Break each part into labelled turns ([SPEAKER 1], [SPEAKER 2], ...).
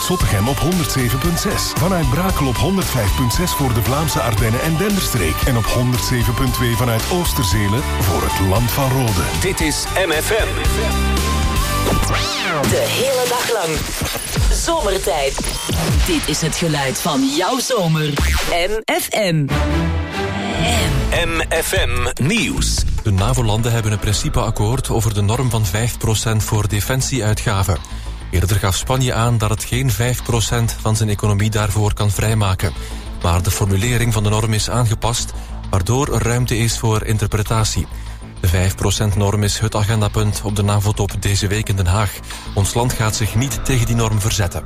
[SPEAKER 1] vanuit Zottegem op 107.6. Vanuit Brakel op 105.6 voor de Vlaamse Ardennen en Denderstreek. En op 107.2 vanuit Oosterzele voor het Land van Rode.
[SPEAKER 2] Dit is MFM.
[SPEAKER 3] De hele dag lang. Zomertijd. Dit is het geluid van jouw zomer. MFM.
[SPEAKER 2] MFM Nieuws.
[SPEAKER 4] De NAVO-landen hebben een principeakkoord over de norm van 5% voor defensieuitgaven. Eerder gaf Spanje aan dat het geen 5% van zijn economie daarvoor kan vrijmaken. Maar de formulering van de norm is aangepast, waardoor er ruimte is voor interpretatie. De 5%-norm is het agendapunt op de NAVO-top deze week in Den Haag. Ons land gaat zich niet tegen die norm verzetten.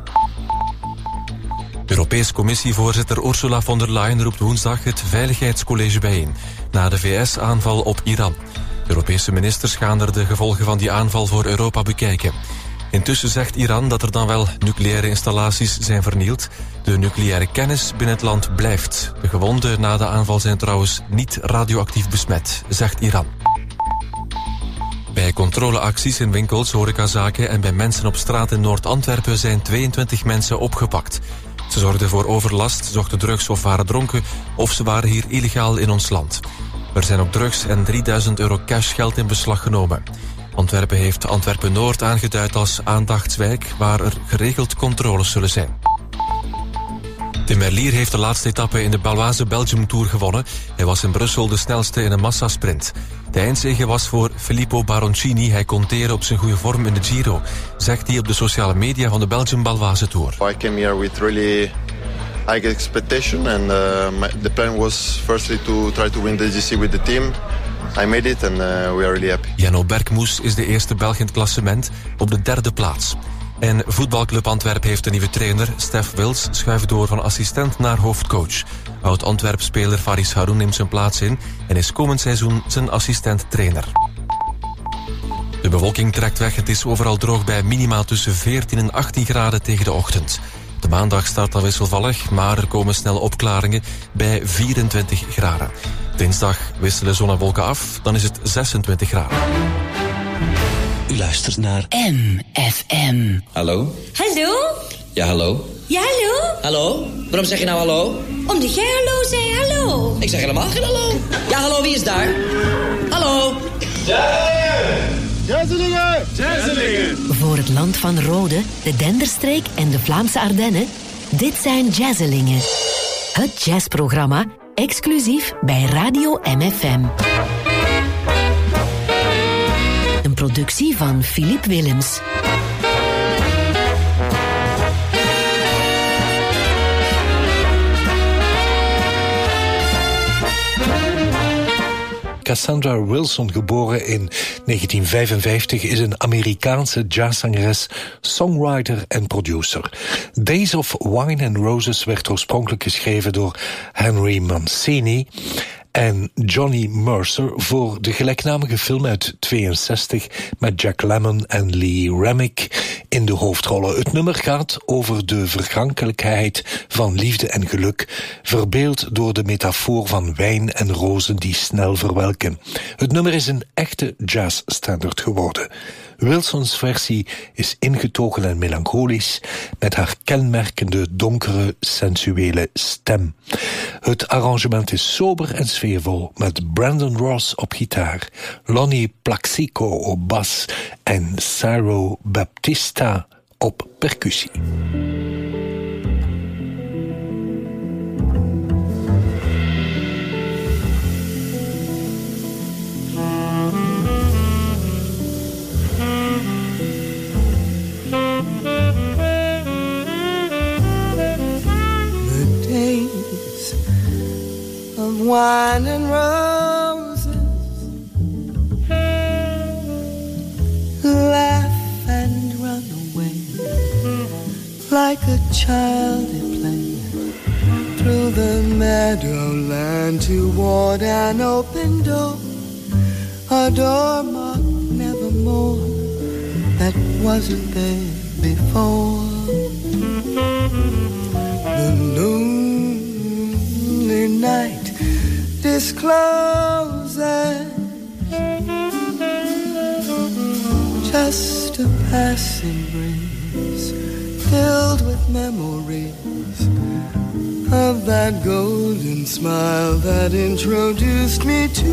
[SPEAKER 4] Europese Commissievoorzitter Ursula von der Leyen roept woensdag het Veiligheidscollege bijeen, na de VS-aanval op Iran. Europese ministers gaan er de gevolgen van die aanval voor Europa bekijken. Intussen zegt Iran dat er dan wel nucleaire installaties zijn vernield. De nucleaire kennis binnen het land blijft. De gewonden na de aanval zijn trouwens niet radioactief besmet, zegt Iran. Bij controleacties in winkels, horecazaken en bij mensen op straat in Noord-Antwerpen zijn 22 mensen opgepakt. Ze zorgden voor overlast, zochten drugs of waren dronken of ze waren hier illegaal in ons land. Er zijn ook drugs en €3000 cashgeld in beslag genomen. Antwerpen heeft Antwerpen-Noord aangeduid als aandachtswijk waar er geregeld controles zullen zijn. Tim Merlier heeft de laatste etappe in de Baloise Belgium Tour gewonnen. Hij was in Brussel de snelste in een massasprint. De eindzege was voor Filippo Baroncini. Hij kon teren op zijn goede vorm in de Giro, zegt hij op de sociale media van de Belgium Baloise Tour.
[SPEAKER 5] I came here with really high expectation and the plan was firstly to try to win the GC with the team. I made it and we are really happy.
[SPEAKER 4] Janno Berkmoes is de eerste Belg in het klassement op de 3e plaats. En voetbalclub Antwerpen heeft een nieuwe trainer. Stef Wils schuift door van assistent naar hoofdcoach. Oud-Antwerp-speler Faris Haroun neemt zijn plaats in en is komend seizoen zijn assistent-trainer. De bewolking trekt weg. Het is overal droog bij minima tussen 14 en 18 graden tegen de ochtend. De maandag start al wisselvallig, maar er komen snel opklaringen bij 24 graden. Dinsdag wisselen zon en wolken af, dan is het 26 graden.
[SPEAKER 2] U luistert naar
[SPEAKER 3] MFM.
[SPEAKER 6] Hallo?
[SPEAKER 7] Hallo?
[SPEAKER 6] Ja, hallo?
[SPEAKER 7] Ja, hallo?
[SPEAKER 6] Hallo? Waarom zeg je nou hallo?
[SPEAKER 7] Omdat jij hallo zei, hallo.
[SPEAKER 6] Ik zeg helemaal geen hallo. Ja, hallo, wie is daar? Hallo?
[SPEAKER 2] Jazzelingen!
[SPEAKER 3] Voor het Land van Rode, de Denderstreek en de Vlaamse Ardennen. Dit zijn Jazzelingen. Het jazzprogramma, exclusief bij Radio MFM. Een productie van Philippe Willems.
[SPEAKER 8] Cassandra Wilson, geboren in 1955, is een Amerikaanse jazzzangeres, songwriter en producer. Days of Wine and Roses werd oorspronkelijk geschreven door Henry Mancini en Johnny Mercer voor de gelijknamige film uit 62 met Jack Lemmon en Lee Remick in de hoofdrollen. Het nummer gaat over de vergankelijkheid van liefde en geluk, verbeeld door de metafoor van wijn en rozen die snel verwelken. Het nummer is een echte jazzstandard geworden. Wilsons versie is ingetogen en melancholisch, met haar kenmerkende donkere, sensuele stem. Het arrangement is sober en sfeervol, met Brandon Ross op gitaar, Lonnie Plaxico op bas en Ciro Baptista op percussie.
[SPEAKER 9] Wine and roses, laugh and run away like a child at play through the meadowland toward an open door, a door marked nevermore that wasn't there before. The lonely night discloses just a passing breeze filled with memories of that golden smile that introduced me to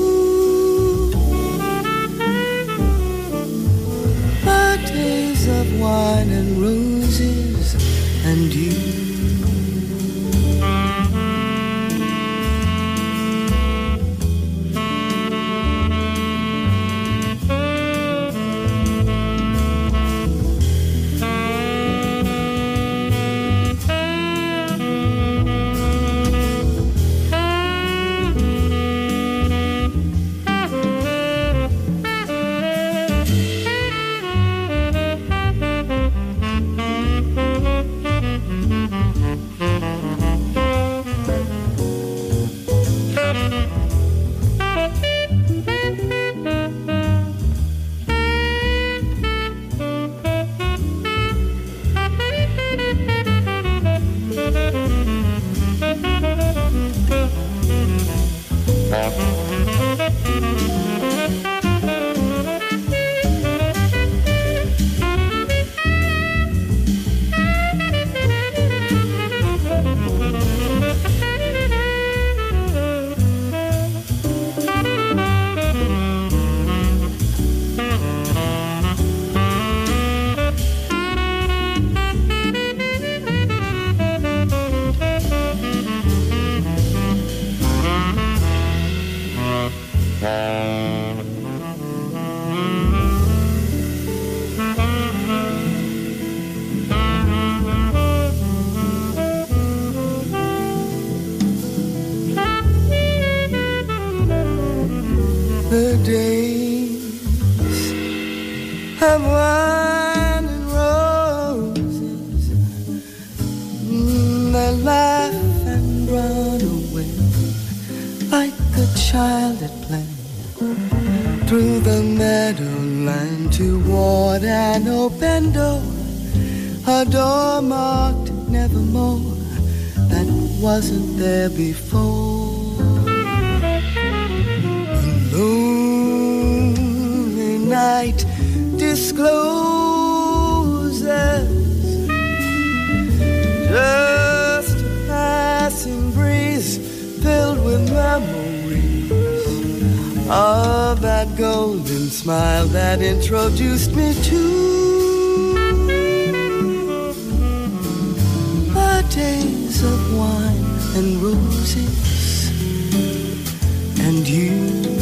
[SPEAKER 9] the days of wine and roses and you. The days of wine and roses, they laugh and run away like a child at play through the meadowland toward an open door, a door marked nevermore that wasn't there before. Lonely night discloses just a passing breeze filled with memories of that golden smile that introduced me to the days of wine and roses and you.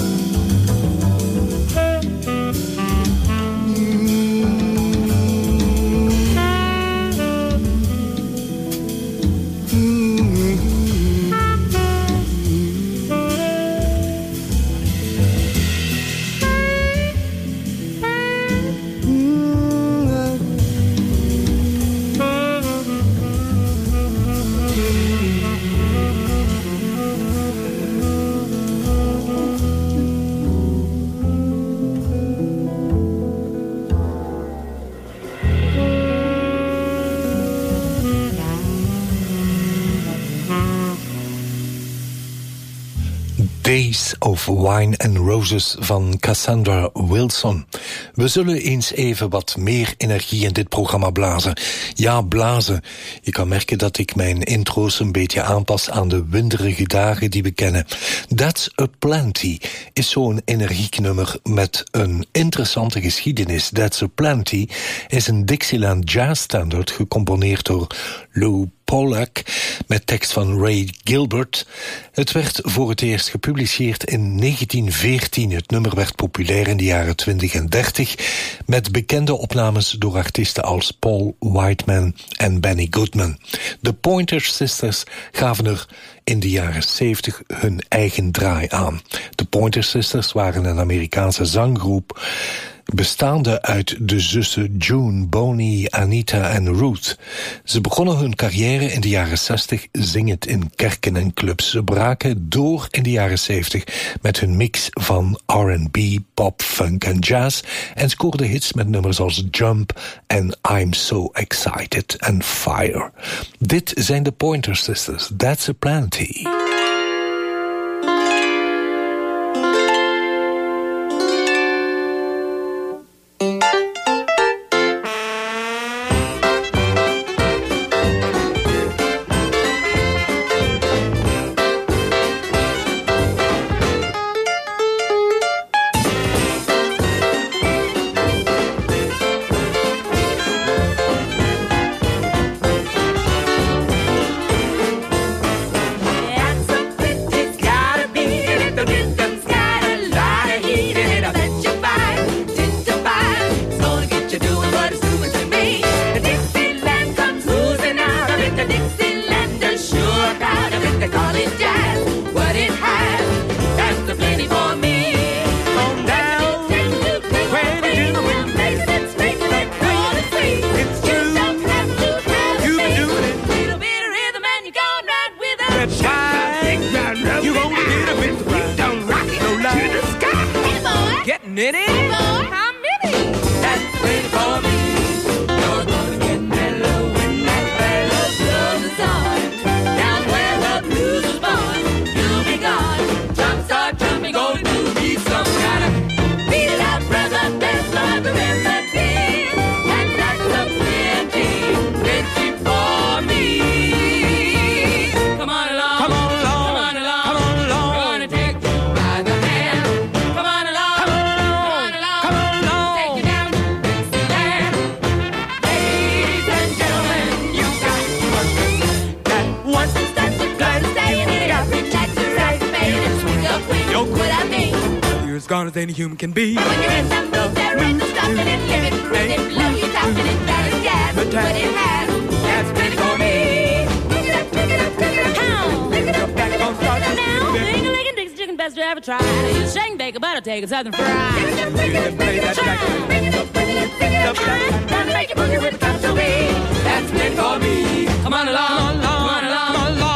[SPEAKER 8] Days of Wine and Roses van Cassandra Wilson. We zullen eens even wat meer energie in dit programma blazen. Ja, blazen. Je kan merken dat ik mijn intro's een beetje aanpas aan de winderige dagen die we kennen. That's a Plenty is zo'n energiek nummer met een interessante geschiedenis. That's a Plenty is een Dixieland jazz standard gecomponeerd door Lou Pollack met tekst van Ray Gilbert. Het werd voor het eerst gepubliceerd in 1914. Het nummer werd populair in de jaren 20 en 30 met bekende opnames door artiesten als Paul Whiteman en Benny Goodman. De Pointer Sisters gaven er in de jaren 70 hun eigen draai aan. De Pointer Sisters waren een Amerikaanse zanggroep bestaande uit de zussen June, Bonnie, Anita en Ruth. Ze begonnen hun carrière in de jaren 60 zingend in kerken en clubs. Ze braken door in de jaren 70 met hun mix van R&B, pop, funk en jazz en scoorden hits met nummers als Jump en I'm So Excited en Fire. Dit zijn de Pointer Sisters. That's a Plenty.
[SPEAKER 10] gone as any human can be.
[SPEAKER 11] When you're in some mood, there ain't no stopping it, living, cruising, below you, topping it, that is jazz. What it has, that's plenty for me. Pick it up, pick it up, pick it up. How? Pick it up, back on start to now. Ding-a-ling-a, Dixie chicken, best you ever tried. You shake, bake, butter, take a southern fried. Pick it up, pick it up, play that track. Bring it up, bring it up, bring it up. Time to make it boogie with the top to me. That's plenty for me. Come on along, come on along.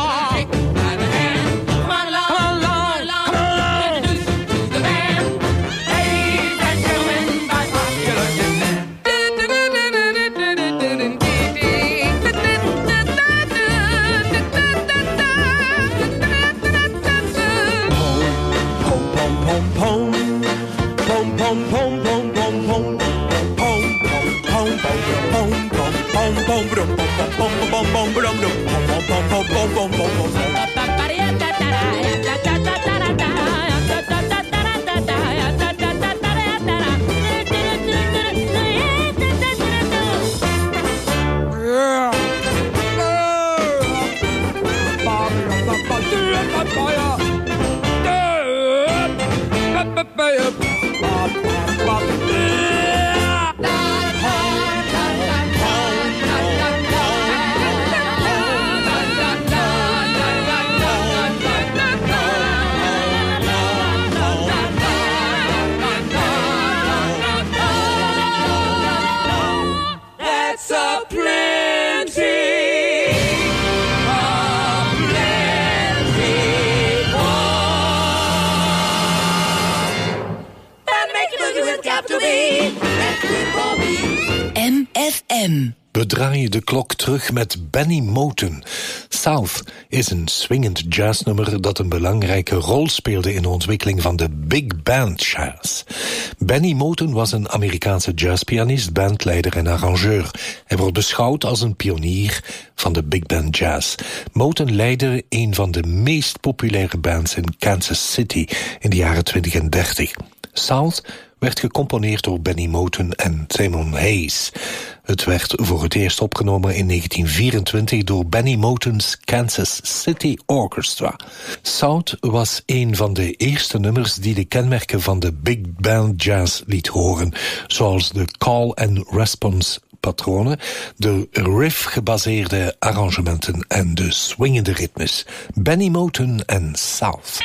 [SPEAKER 8] MFM. We draaien de klok terug met Benny Moten. South is een swingend jazznummer dat een belangrijke rol speelde in de ontwikkeling van de big band jazz. Benny Moten was een Amerikaanse jazzpianist, bandleider en arrangeur. Hij wordt beschouwd als een pionier van de big band jazz. Moten leidde een van de meest populaire bands in Kansas City in de jaren 20 en 30. South werd gecomponeerd door Benny Moten en Tamon Hayes. Het werd voor het eerst opgenomen in 1924 door Benny Moten's Kansas City Orchestra. South was een van de eerste nummers die de kenmerken van de big band jazz liet horen, zoals de call and response patronen, de riff-gebaseerde arrangementen en de swingende ritmes. Benny Moten en South.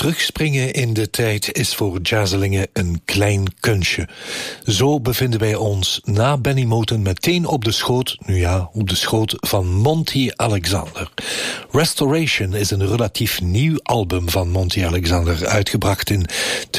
[SPEAKER 8] Terugspringen in de tijd is voor jazzelingen een klein kunstje. Zo bevinden wij ons na Benny Moten meteen op de schoot, op de schoot van Monty Alexander. Restoration is een relatief nieuw album van Monty Alexander, uitgebracht in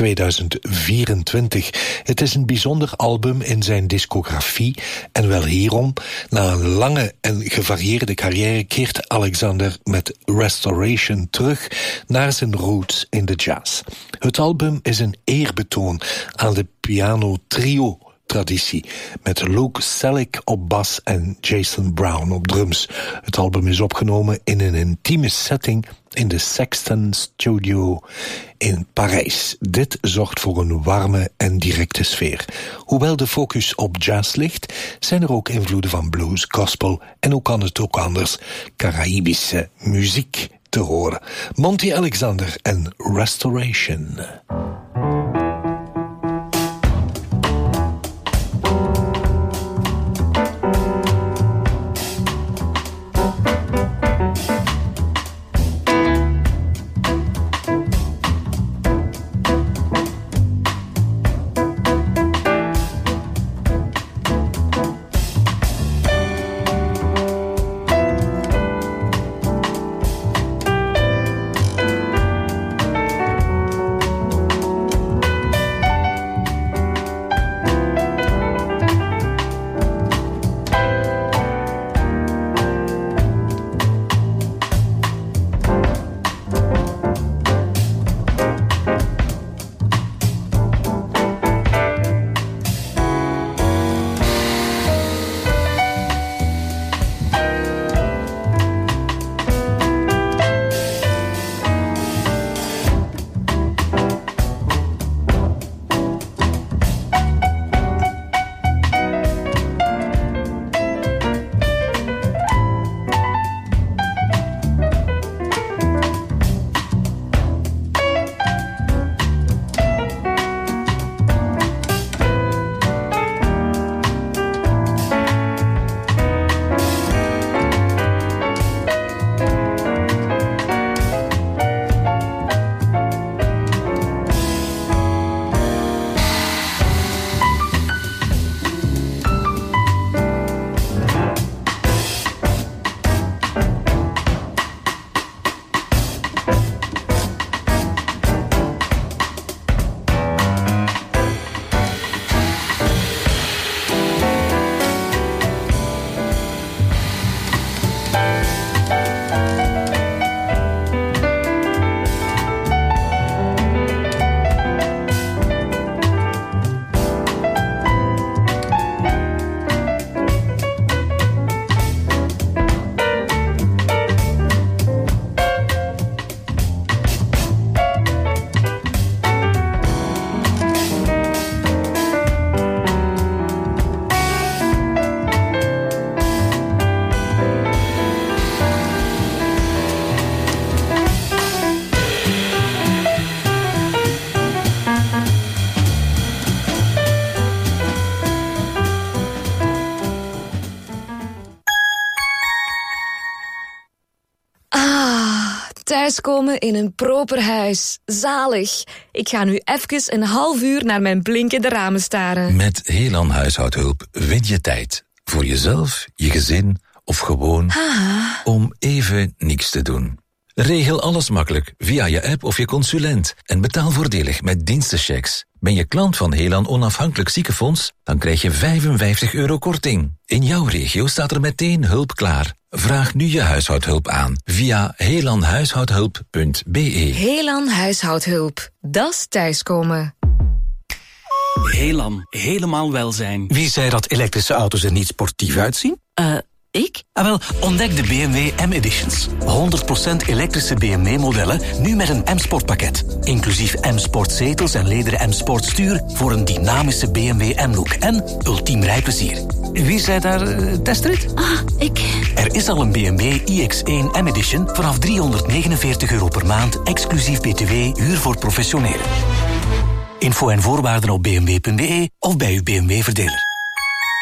[SPEAKER 8] 2024. Het is een bijzonder album in zijn discografie en wel hierom, na een lange en gevarieerde carrière keert Alexander met Restoration terug naar zijn roots in de jazz. Het album is een eerbetoon aan de piano-trio-traditie, met Luke Sellick op bas en Jason Brown op drums. Het album is opgenomen in een intieme setting in de Sexton Studio in Parijs. Dit zorgt voor een warme en directe sfeer. Hoewel de focus op jazz ligt, zijn er ook invloeden van blues, gospel en hoe kan het ook anders, Caraïbische muziek te horen. Monty Alexander en Restoration.
[SPEAKER 10] Thuiskomen in een proper huis. Zalig. Ik ga nu even een half uur naar mijn blinkende ramen staren.
[SPEAKER 12] Met Helan Huishoudhulp win je tijd. Voor jezelf, je gezin of gewoon om even niks te doen. Regel alles makkelijk via je app of je consulent. En betaal voordelig met dienstenchecks. Ben je klant van Helan Onafhankelijk Ziekenfonds? Dan krijg je €55 korting. In jouw regio staat er meteen hulp klaar. Vraag nu je huishoudhulp aan via helanhuishoudhulp.be.
[SPEAKER 10] Helan Huishoudhulp. Dat is thuiskomen.
[SPEAKER 13] Helan, helemaal welzijn.
[SPEAKER 14] Wie zei dat elektrische auto's er niet sportief uitzien?
[SPEAKER 10] Ik?
[SPEAKER 14] Wel, ontdek de BMW M-Editions. 100% elektrische BMW-modellen, nu met een M-Sport-pakket. Inclusief M-Sport zetels en lederen M-Sport stuur voor een dynamische BMW M-look en ultiem rijplezier. Wie zei daar testrit?
[SPEAKER 10] Ik.
[SPEAKER 14] Er is al een BMW iX1 M-Edition vanaf €349 per maand, exclusief BTW, huur voor professionelen. Info en voorwaarden op bmw.be of bij uw BMW-verdeler.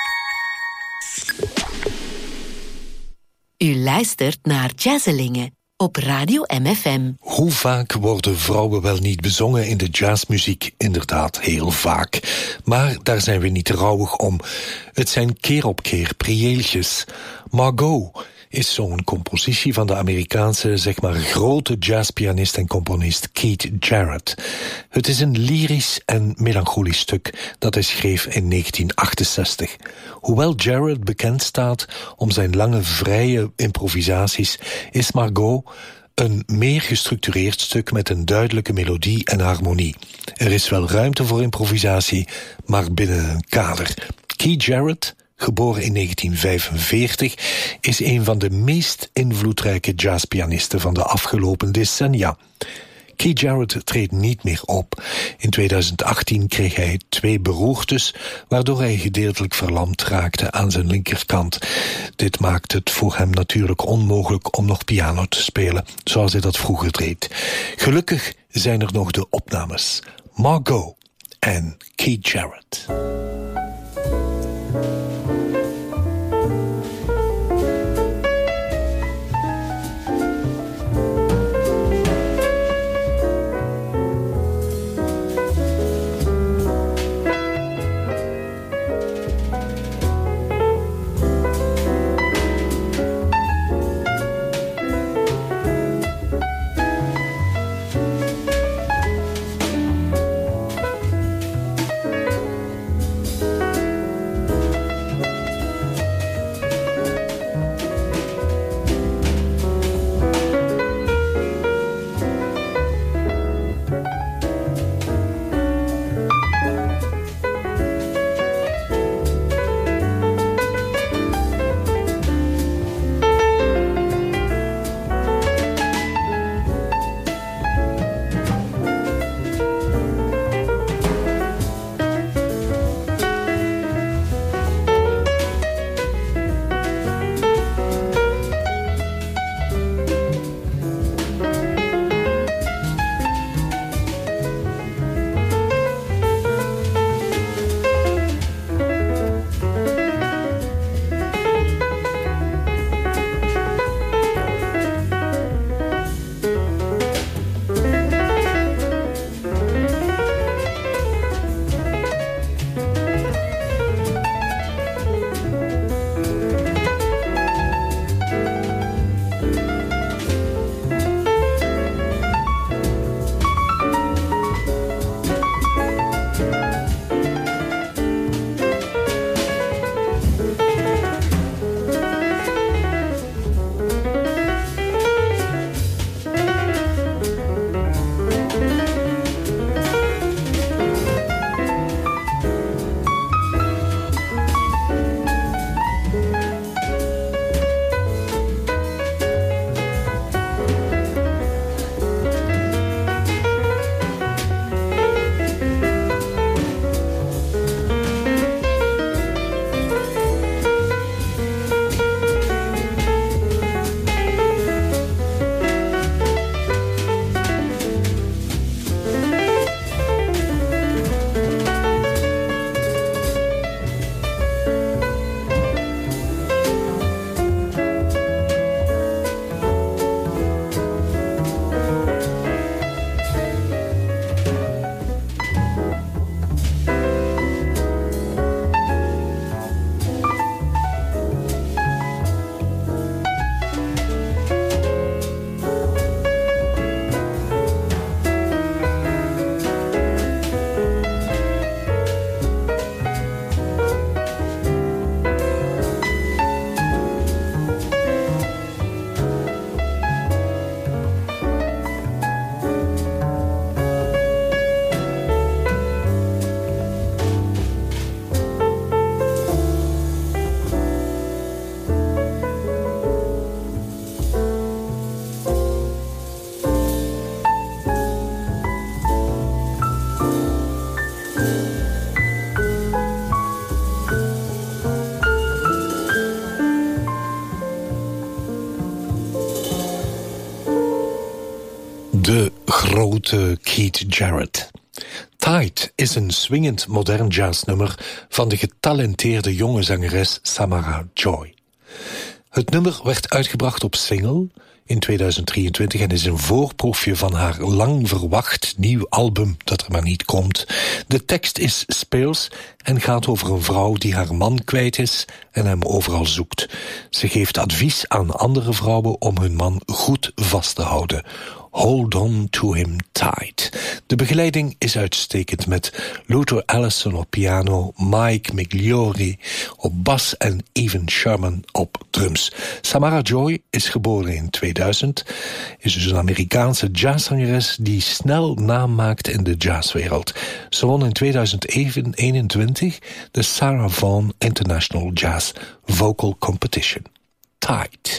[SPEAKER 3] U luistert naar Jazzelingen. op Radio MFM.
[SPEAKER 8] Hoe vaak worden vrouwen wel niet bezongen in de jazzmuziek? Inderdaad, heel vaak. Maar daar zijn we niet rouwig om. Het zijn keer op keer prieeltjes. Margot is zo'n compositie van de Amerikaanse, zeg maar, grote jazzpianist en componist Keith Jarrett. Het is een lyrisch en melancholisch stuk dat hij schreef in 1968. Hoewel Jarrett bekend staat om zijn lange, vrije improvisaties, is Margot een meer gestructureerd stuk met een duidelijke melodie en harmonie. Er is wel ruimte voor improvisatie, maar binnen een kader. Keith Jarrett, geboren in 1945, is een van de meest invloedrijke jazzpianisten van de afgelopen decennia. Keith Jarrett treedt niet meer op. In 2018 kreeg hij 2 beroertes, waardoor hij gedeeltelijk verlamd raakte aan zijn linkerkant. Dit maakt het voor hem natuurlijk onmogelijk om nog piano te spelen, zoals hij dat vroeger deed. Gelukkig zijn er nog de opnames. Margot en Keith Jarrett. de grote Keith Jarrett. Tide is een swingend modern jazznummer van de getalenteerde jonge zangeres Samara Joy. Het nummer werd uitgebracht op single in 2023 en is een voorproefje van haar lang verwacht nieuw album dat er maar niet komt. De tekst is speels en gaat over een vrouw die haar man kwijt is en hem overal zoekt. Ze geeft advies aan andere vrouwen om hun man goed vast te houden. Hold on to him tight. De begeleiding is uitstekend met Luther Allison op piano, Mike Migliori op bas en Evan Sherman op drums. Samara Joy is geboren in 2000, is dus een Amerikaanse jazzzangeres die snel naam maakt in de jazzwereld. Ze won in 2021 de Sarah Vaughan International Jazz Vocal Competition. Tight.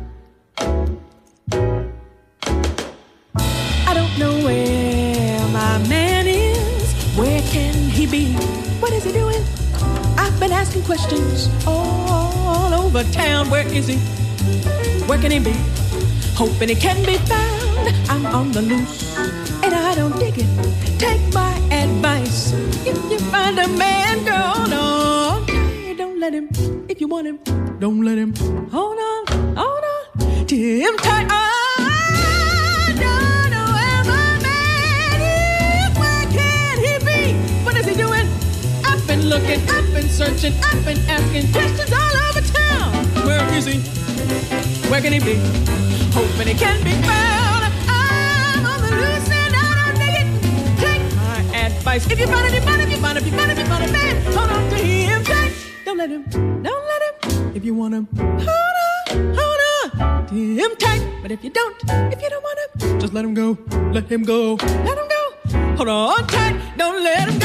[SPEAKER 13] I don't know where my man is. Where can he be? What is he doing? I've been asking questions all over town. Where is he? Where can he be? Hoping he can be found. I'm on the loose and I don't dig it. Take my advice. If you find a man, girl, don't let him. If you want him, don't let him. Hold on to him tight. Looking, I've been searching, I've been asking questions all over town. Where is he? Where can he be? Hoping he can be found. I'm on the loose and I don't dig it. Take my advice. If you find it, if you find a man, hold on to him tight. Don't let him. If you want him, hold on to him tight. But if you don't want him, just let him go. Let him go. Let him go. Hold on tight. Don't let him go.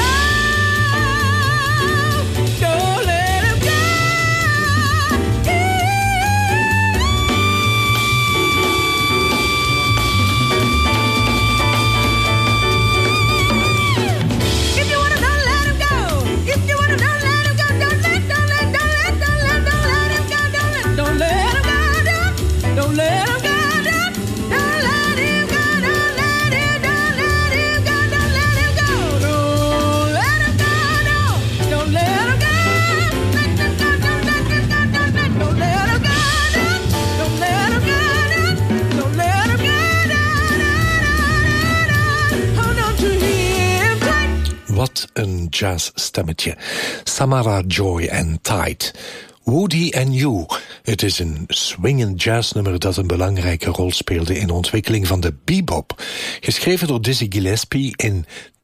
[SPEAKER 8] Wat een jazzstemmetje. Samara Joy en Tight. Woody and You. Het is een swingend jazznummer dat een belangrijke rol speelde in de ontwikkeling van de bebop. Geschreven door Dizzy Gillespie in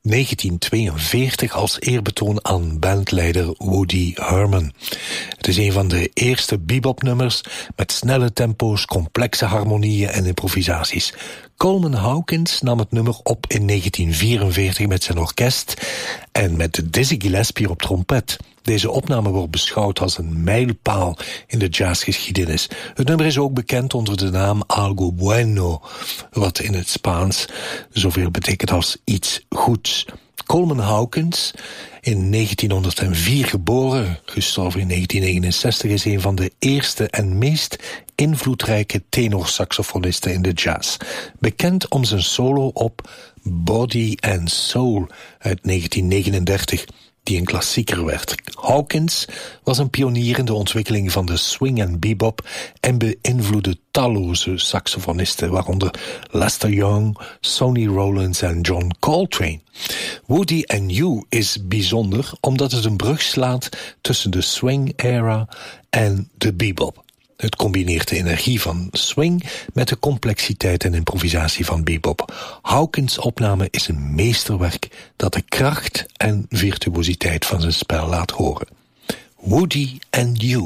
[SPEAKER 8] 1942 als eerbetoon aan bandleider Woody Herman. Het is een van de eerste bebopnummers met snelle tempo's, complexe harmonieën en improvisaties. Coleman Hawkins nam het nummer op in 1944 met zijn orkest en met Dizzy Gillespie op trompet. Deze opname wordt beschouwd als een mijlpaal in de jazzgeschiedenis. Het nummer is ook bekend onder de naam Algo Bueno, wat in het Spaans zoveel betekent als iets goeds. Coleman Hawkins, in 1904 geboren, gestorven in 1969, is een van de eerste en meest invloedrijke tenorsaxofonisten in de jazz. Bekend om zijn solo op Body and Soul uit 1939, die een klassieker werd. Hawkins was een pionier in de ontwikkeling van de swing en bebop en beïnvloedde talloze saxofonisten, waaronder Lester Young, Sonny Rollins en John Coltrane. Woody and You is bijzonder omdat het een brug slaat tussen de swing-era en de bebop. Het combineert de energie van swing met de complexiteit en improvisatie van bebop. Hawkins' opname is een meesterwerk dat de kracht en virtuositeit van zijn spel laat horen. Woody and You.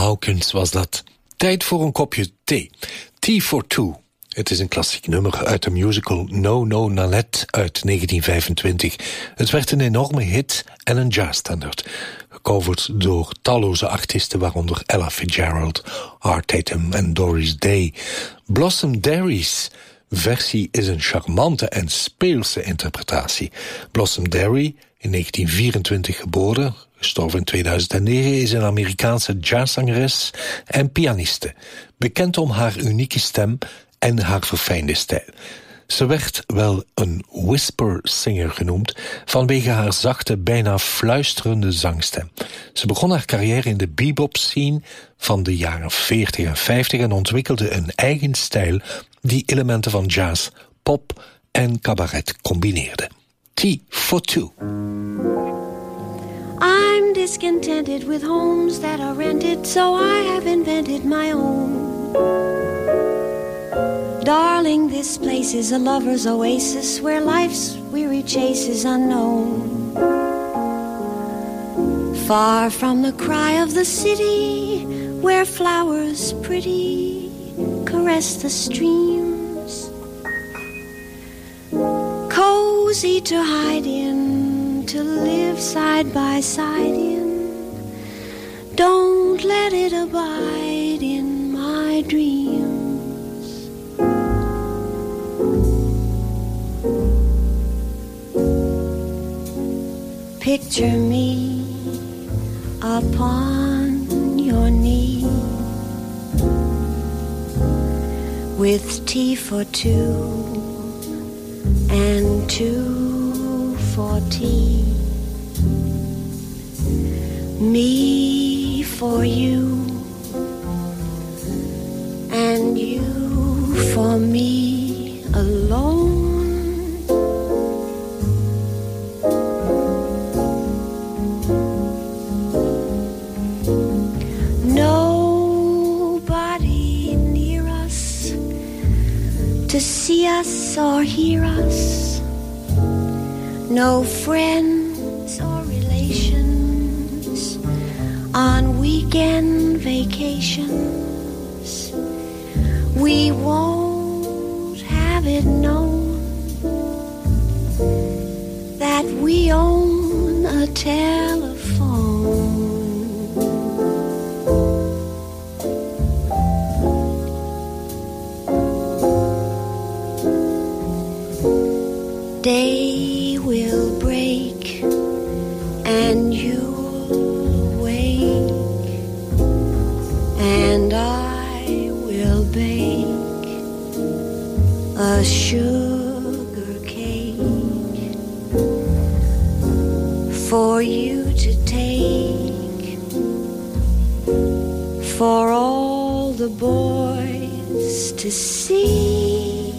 [SPEAKER 8] Hawkins was dat. Tijd voor een kopje thee. Tea for Two. Het is een klassiek nummer uit de musical No No Nanette uit 1925. Het werd een enorme hit en een jazzstandard. Gecoverd door talloze artiesten, waaronder Ella Fitzgerald, Art Tatum en Doris Day. Blossom Derry's versie is een charmante en speelse interpretatie. Blossom Derry, in 1924 geboren, gestorven in 2009, is een Amerikaanse jazzzangeres en pianiste. Bekend om haar unieke stem en haar verfijnde stijl. Ze werd wel een whisper singer genoemd vanwege haar zachte, bijna fluisterende zangstem. Ze begon haar carrière in de bebop scene van de jaren 40 en 50 en ontwikkelde een eigen stijl die elementen van jazz, pop en cabaret combineerde. Tea for Two.
[SPEAKER 9] I'm discontented with homes that are rented, so I have invented my own. Darling, this place is a lover's oasis where life's weary chase is unknown. Far from the cry of the city, where flowers pretty caress the streams. Cozy to hide in, to live side by side in. Don't let it abide in my dreams. Picture me upon your knee, with tea for two and two for tea. Me for you and you for me alone. To see us or hear us, no friends or relations on weekend vacations. We won't have it known that we own a telephone. Day will break and you'll wake, and I will bake a sugar cake for you to take, for all the boys to see.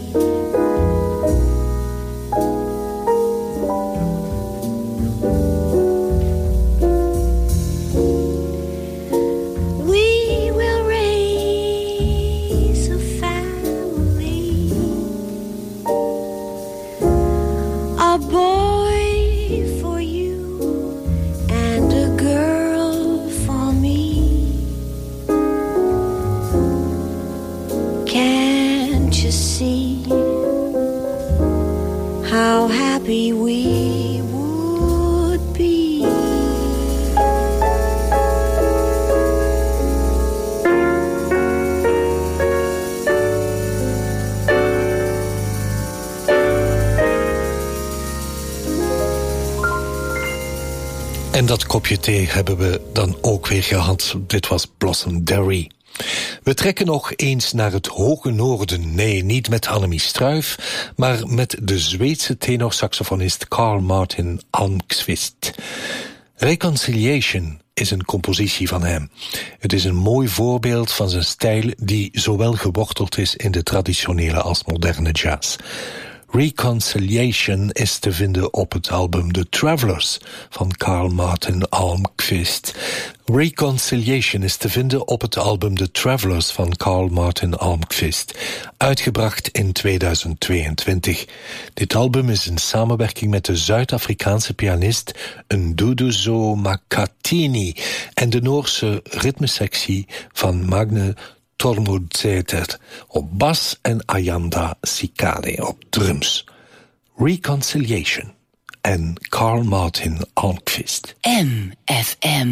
[SPEAKER 9] We would be.
[SPEAKER 8] En dat kopje thee hebben we dan ook weer gehad. Dit was Blossom Derry. We trekken nog eens naar het hoge noorden. Nee, niet met Annemie Struijf, maar met de Zweedse tenorsaxofonist Carl Martin Almqvist. Reconciliation is een compositie van hem. Het is een mooi voorbeeld van zijn stijl die zowel geworteld is in de traditionele als moderne jazz. Reconciliation is te vinden op het album The Travelers van Carl Martin Almqvist. Reconciliation is te vinden op het album The Travelers van Carl Martin Almqvist, uitgebracht in 2022. Dit album is een samenwerking met de Zuid-Afrikaanse pianist Nduduzo Makhathini en de Noorse ritmesectie van Magne Tormodzeter op bas en Ayanda Sikade op drums. Reconciliation en Carl Martin Almqvist.
[SPEAKER 3] MFM.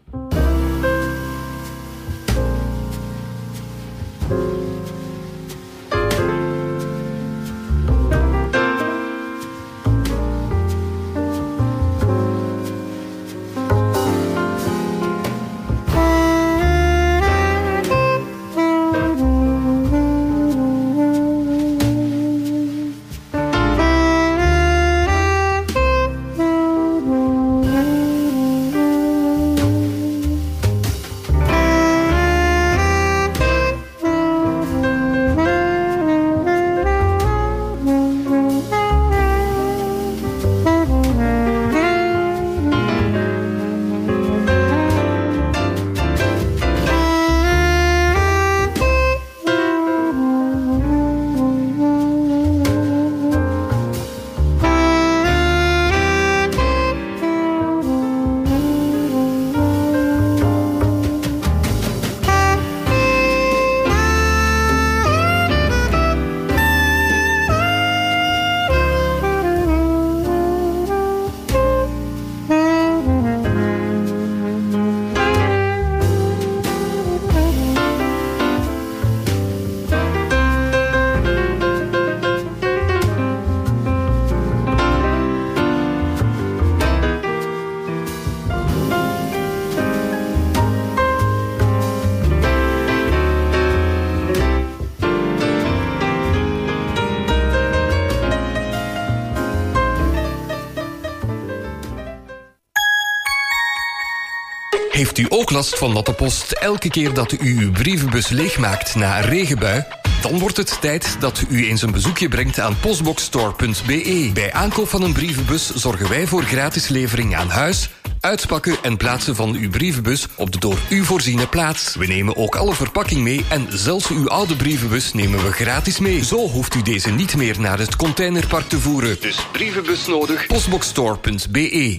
[SPEAKER 15] Heeft u ook last van natte post elke keer dat u uw brievenbus leegmaakt na een regenbui? Dan wordt het tijd dat u eens een bezoekje brengt aan postboxstore.be. Bij aankoop van een brievenbus zorgen wij voor gratis levering aan huis, uitpakken en plaatsen van uw brievenbus op de door u voorziene plaats. We nemen ook alle verpakking mee en zelfs uw oude brievenbus nemen we gratis mee. Zo hoeft u deze niet meer naar het containerpark te voeren. Dus brievenbus nodig, postboxstore.be.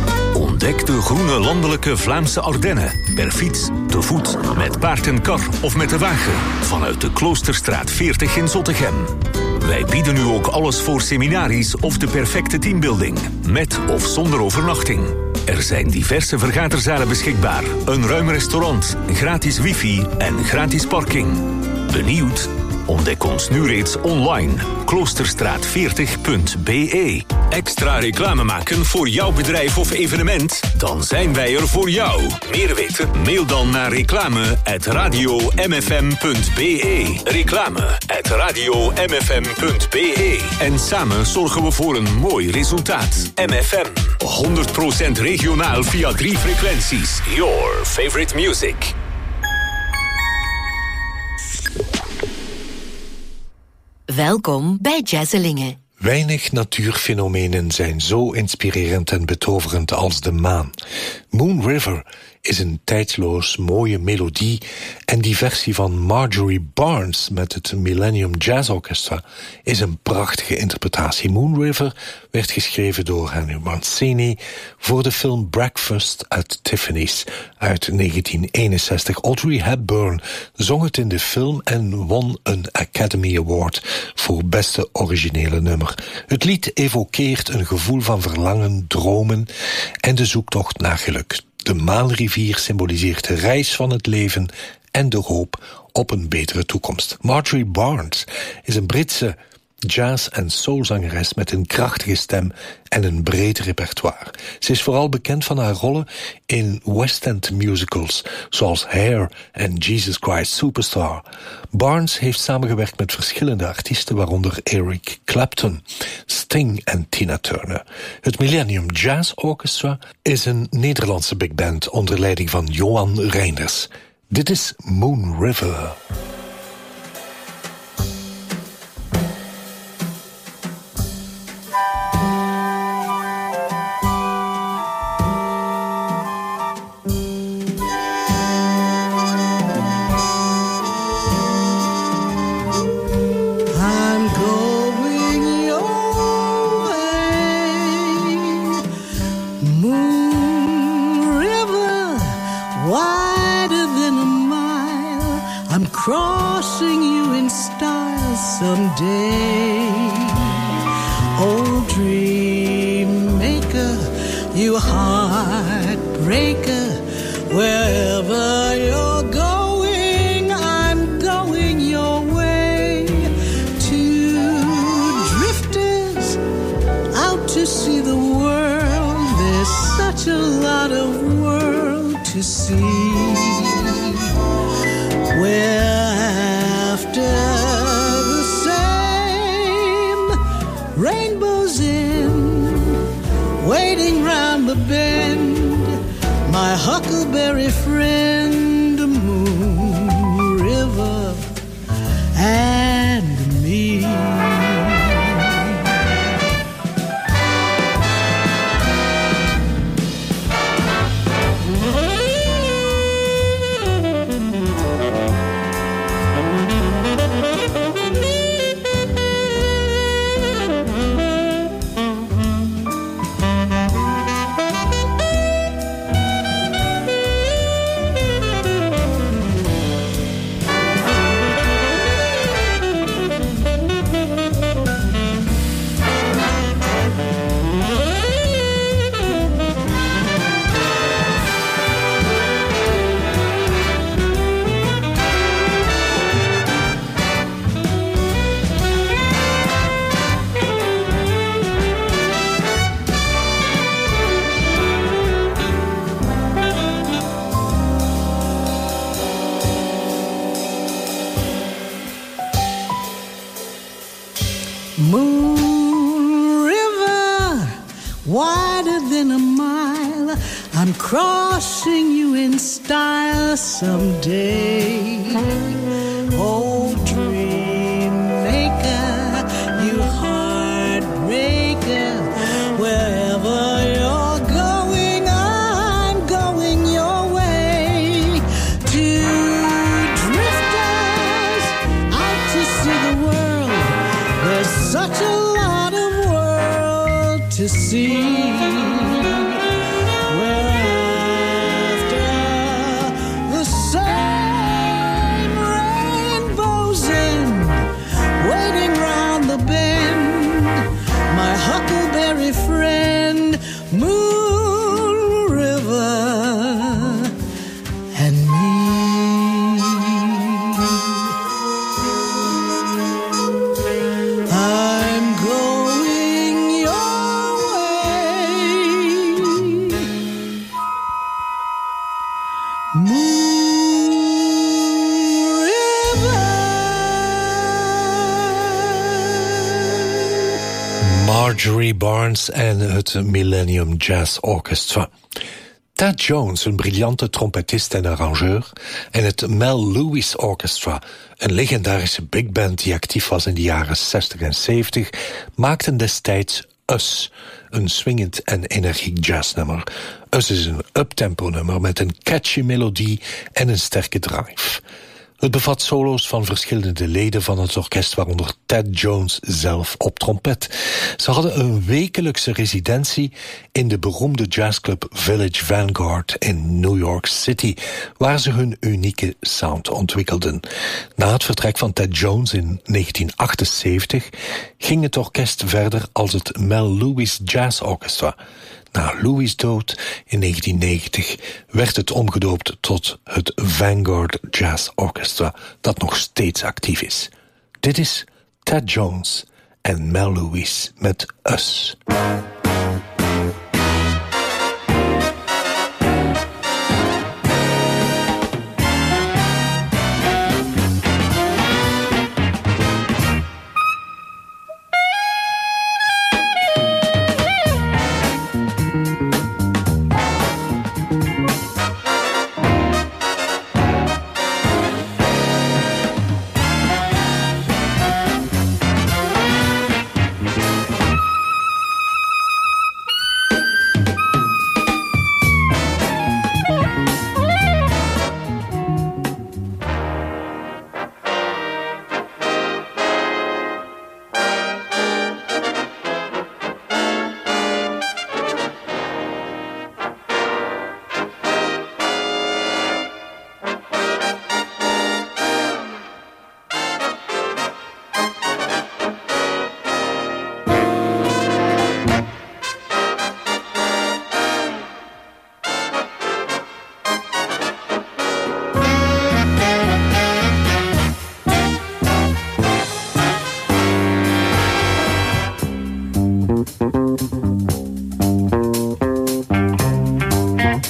[SPEAKER 16] Ontdek de groene landelijke Vlaamse Ardennen. Per fiets, te voet, met paard en kar of met de wagen. Vanuit de Kloosterstraat 40 in Zottegem. Wij bieden u ook alles voor seminaries of de perfecte teambuilding. Met of zonder overnachting. Er zijn diverse vergaderzalen beschikbaar. Een ruim restaurant, gratis wifi en gratis parking. Benieuwd? Ontdek ons nu reeds online. Kloosterstraat40.be. Extra reclame maken voor jouw bedrijf of evenement? Dan zijn wij er voor jou. Meer weten? Mail dan naar reclame@radiomfm.be. Reclame@radiomfm.be. En samen zorgen we voor een mooi resultaat. MFM. 100% regionaal via 3 frequenties. Your favorite music.
[SPEAKER 3] Welkom bij Jazzelingen.
[SPEAKER 8] Weinig natuurfenomenen zijn zo inspirerend en betoverend als de maan. Moon River is een tijdloos mooie melodie en die versie van Marjorie Barnes met het Millennium Jazz Orchestra is een prachtige interpretatie. Moon River werd geschreven door Henry Mancini voor de film Breakfast at Tiffany's uit 1961. Audrey Hepburn zong het in de film en won een Academy Award voor beste originele nummer. Het lied evokeert een gevoel van verlangen, dromen en de zoektocht naar geluk. De Maanrivier symboliseert de reis van het leven en de hoop op een betere toekomst. Marjorie Barnes is een Britse jazz- en soulzangeres met een krachtige stem en een breed repertoire. Ze is vooral bekend van haar rollen in West End musicals zoals Hair en Jesus Christ Superstar. Barnes heeft samengewerkt met verschillende artiesten, waaronder Eric Clapton, Sting en Tina Turner. Het Millennium Jazz Orchestra is een Nederlandse big band onder leiding van Johan Reinders. Dit is Moon River.
[SPEAKER 17] crossing you in style someday. Oh, dream maker, you heartbreaker, wherever you're going, I'm going your way. Two drifters out to see the world, there's such a lot of world to see. We're after the same rainbows in, waiting round the bend. My huckleberry friend, the moon, river, and me. Moon river, wider than a mile, I'm crossing you in style someday. Oh, dream maker, you heartbreaker, wherever you're going, I'm going your way. Two drifters out to see the world, there's such a lot of world to see. We're after the same rainbows in, waiting round the bend. My huckleberry friend, Moon River, and me. I'm going your way. Moon
[SPEAKER 8] Marjorie Barnes en het Millennium Jazz Orchestra. Thad Jones, een briljante trompetist en arrangeur, en het Mel Lewis Orchestra, een legendarische big band die actief was in de jaren 60 en 70, maakten destijds Us, een swingend en energiek jazznummer. Us is een uptempo nummer met een catchy melodie en een sterke drive. Het bevat solo's van verschillende leden van het orkest, waaronder Thad Jones zelf op trompet. Ze hadden een wekelijkse residentie in de beroemde jazzclub Village Vanguard in New York City, waar ze hun unieke sound ontwikkelden. Na het vertrek van Thad Jones in 1978 ging het orkest verder als het Mel Lewis Jazz Orchestra. Na Louis' dood in 1990 werd het omgedoopt tot het Vanguard Jazz Orchestra, dat nog steeds actief is. Dit is Thad Jones en Mel Lewis met Us.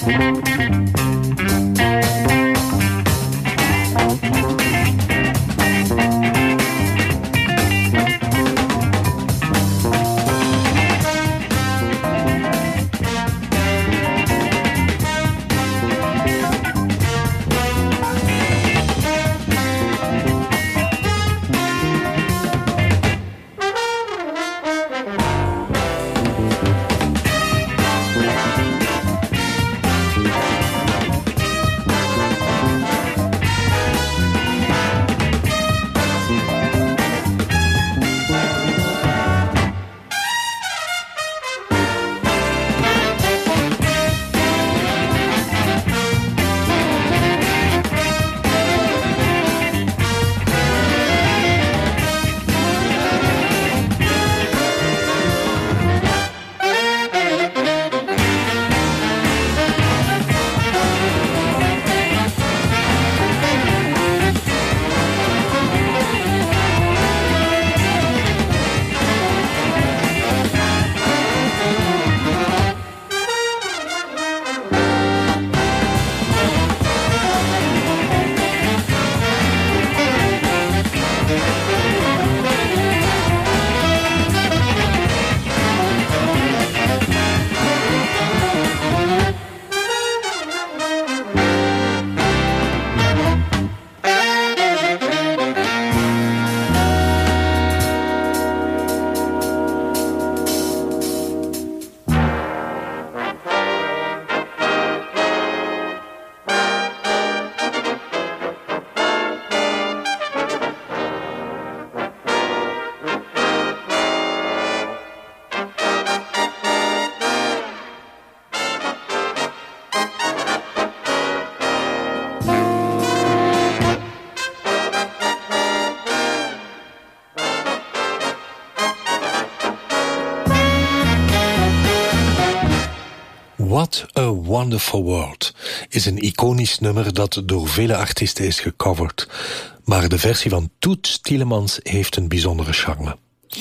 [SPEAKER 8] What a Wonderful World is een iconisch nummer dat door vele artiesten is gecoverd. Maar de versie van Toots Thielemans heeft een bijzondere charme.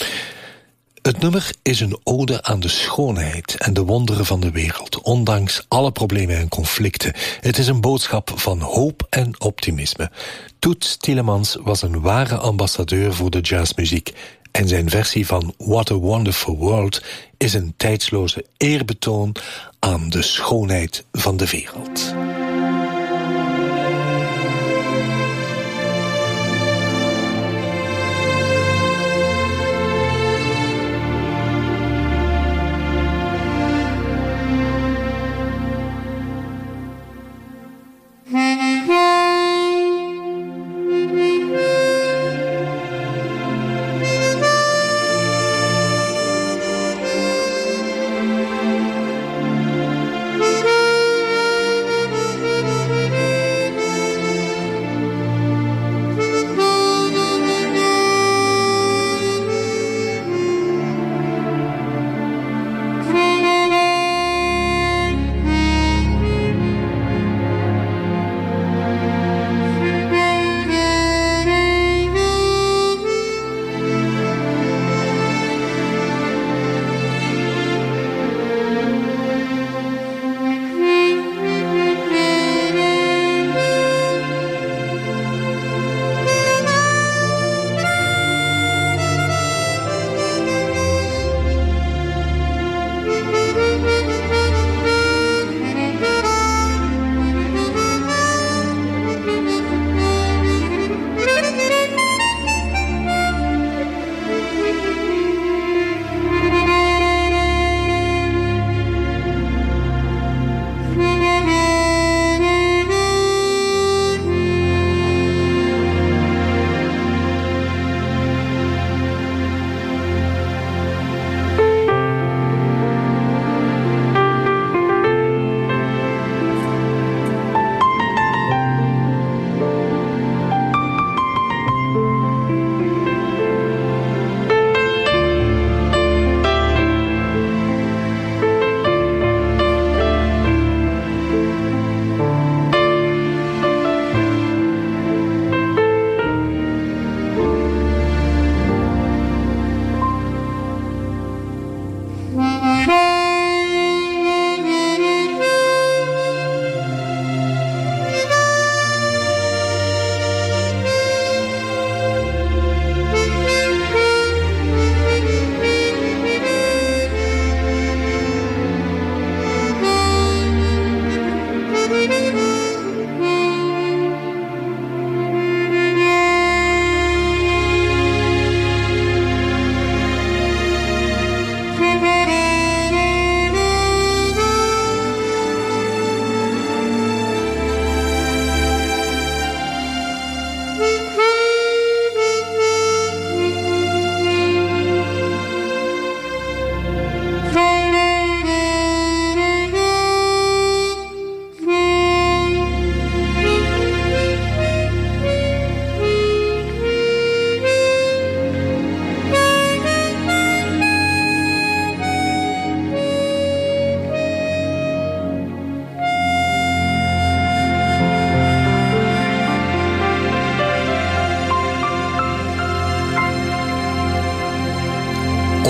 [SPEAKER 8] Het nummer is een ode aan de schoonheid en de wonderen van de wereld, ondanks alle problemen en conflicten. Het is een boodschap van hoop en optimisme. Toots Thielemans was een ware ambassadeur voor de jazzmuziek. En zijn versie van What a Wonderful World is een tijdsloze eerbetoon aan de schoonheid van de wereld.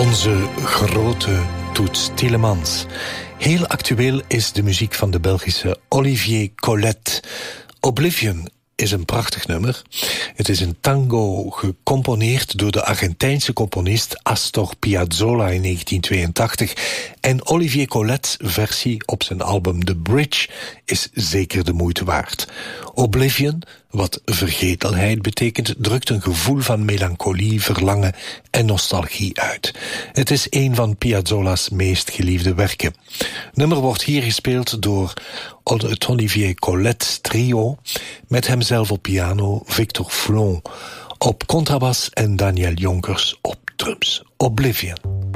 [SPEAKER 8] Onze grote Toets Tielemans. Heel actueel is de muziek van de Belgische Olivier Colette. Oblivion is een prachtig nummer. Het is een tango gecomponeerd door de Argentijnse componist Astor Piazzolla in 1982. En Olivier Colette's versie op zijn album The Bridge is zeker de moeite waard. Oblivion, wat vergetelheid betekent, drukt een gevoel van melancholie, verlangen en nostalgie uit. Het is een van Piazzolla's meest geliefde werken. Het nummer wordt hier gespeeld door het Olivier Colette trio, met hemzelf op piano, Victor Flon op contrabas en Daniel Jonkers op drums. Oblivion.